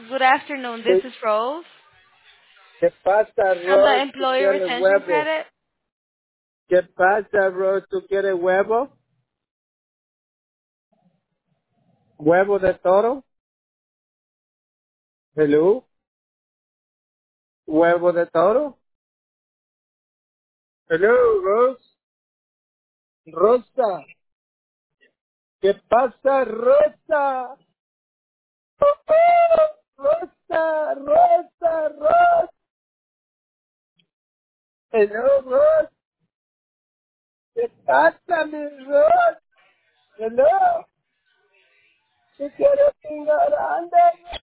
Good afternoon. This ¿Qué, is Rose qué pasa, from the Rose? ¿Tú Employee quieres Retention huevo? Credit. ¿Qué pasa, Rose? ¿Tú quieres huevo? ¿Huevo de toro? Hello. ¿Huevo de toro? Hello, Rose. Rosa. ¿Qué pasa, Rosa? Rosa, Rosa, Rosa. Hello, Rose. ¿Qué pasa, mi Rose? Hello. ¿Tú quieres pingar? Anda,